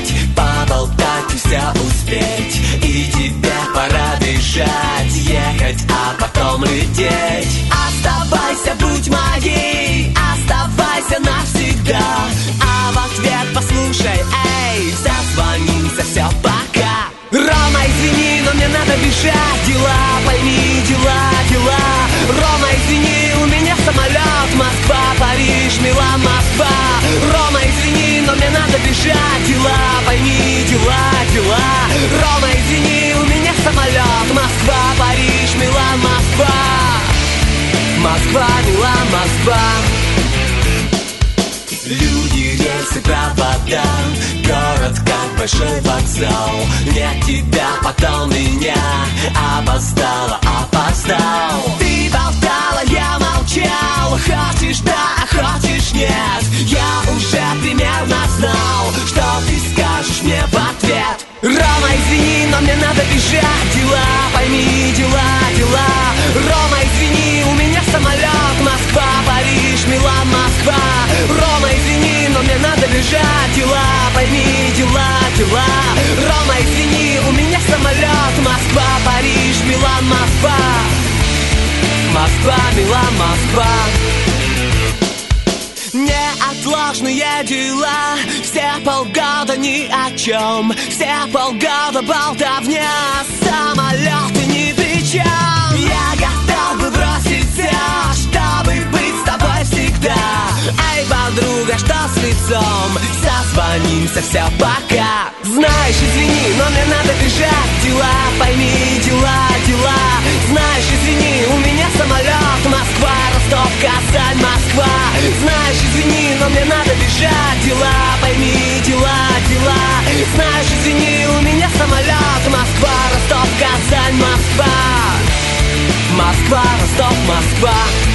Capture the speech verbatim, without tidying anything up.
погулять, поболтать и все успеть. И тебе пора бежать, ехать, а потом лететь. Оставайся, будь моей, оставайся навсегда. А в ответ послушай, эй, созвонимся, все, пока. Рома, извини, но мне надо бежать, дела, пойми, дела, дела. Рома, извини, у меня самолет, Москва, Париж, Милан, Москва. Рома, извини, но мне надо бежать, дела, пойми, дела, дела. Рома, извини, у меня самолет, Москва, Париж, Милан, Москва. Москва, Милан, Москва. Люди, рельсы, провода, город как большой вокзал. Нет тебя, потом меня, опоздала, опоздал. Ты болтала, я молчал, хочешь да, хочешь нет. Я уже примерно знал, что ты скажешь мне в ответ. Рома, извини, но мне надо бежать, дела, пойми, дела, дела. Рома, извини, у меня самолет, Москва, Париж, Милан, Москва. Рома, извини, но мне надо бежать, дела, пойми, дела, дела. Рома, извини, у меня самолет, Москва, Париж, Милан, Москва. Москва, Милан, Москва. Неотложные дела, все полгода ни о чем, все полгода болтовня, самолеты ни при чем. Я готов бы бросить все, чтобы быть с тобой всегда. Эй, подруга, что с лицом? Созвонимся, все, пока. Знаешь, извини, но мне надо бежать, дела, пойми, дела, дела. Знаешь, извини, у меня самолет, Москва, Ростов, Казань, Москва. Знаешь, извини, но мне надо бежать, дела, пойми, дела, дела. Знаешь, извини, у меня самолет, Москва, Ростов, Казань, Москва. Москва, Ростов, Москва.